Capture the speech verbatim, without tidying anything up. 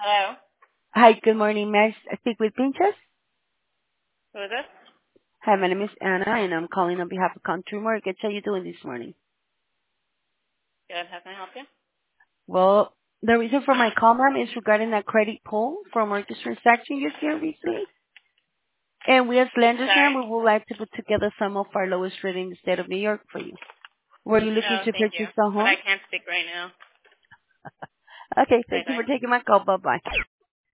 Hello. Hi, good morning. May I speak with Pinchas? Who is this? Hi, my name is Anna, and I'm calling on behalf of Country Mortgage. How are you doing this morning? Good. How can I help you? Well, the reason for my call, ma'am, is regarding a credit pull for mortgage transaction you see recently. And we as lenders, Sorry. ma'am, we would like to put together some of our lowest rate in the state of New York for you. Were you looking Oh, to thank you. purchase a But I home? can't speak right now. Okay, Bye thank you bye. for taking my call. Bye-bye.